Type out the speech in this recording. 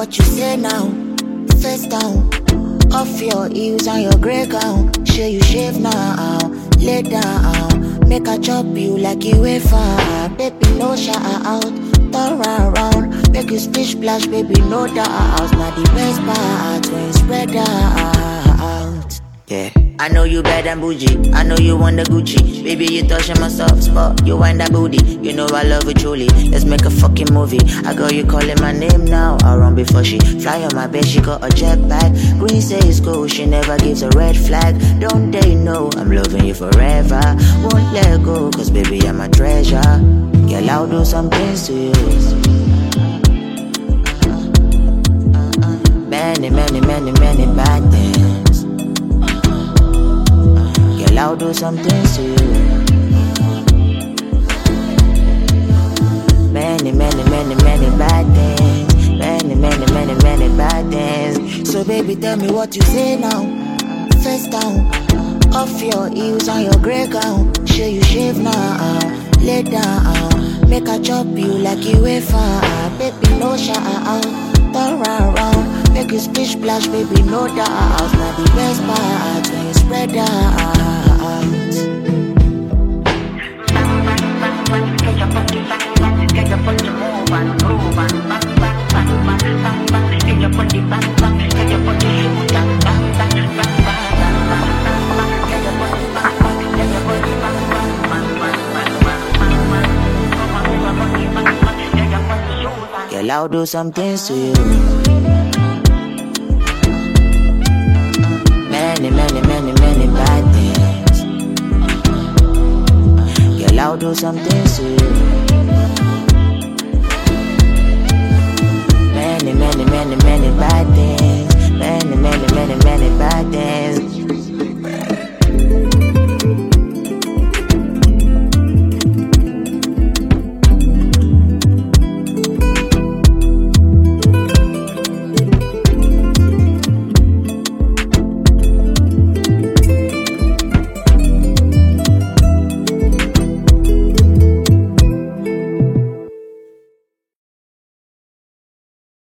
what you say now. Face down, off your heels and your grey gown. Share you shave now, lay down. Make I chop you like you a fire. Baby, no shout out, turn around. Make you splish splash, baby, no doubt. Now the best part when you spread out. Yeah. I know you bad and bougie, I know you want the Gucci. Baby, you touching my soft spot, you wind that booty. You know I love it truly, let's make a fucking movie. I got you calling my name now, I run before she fly on my bed, she got a jetpack. Green says go, she never gives a red flag. Don't they know, I'm loving you forever. Won't let go, cause baby I'm a treasure. Girl, I'll do some things to you. Many, many, many, many bad things. I'll do some things to you. Many, many, many, many bad things. Many, many, many, many bad things. So baby, tell me what you say now. Face down, off your heels and your grey gown. Share you shave now, lay down. Make I chop you like you a fire. Baby, no shout out, turn around. Make you splish splash, baby, no doubt. Now the best part when you spread out. Girl, I'll do some things to you. Many, many, many, many bad things. Girl, I'll do some things to you. Many, many, many, many bad things. Many, many, many, many bad things.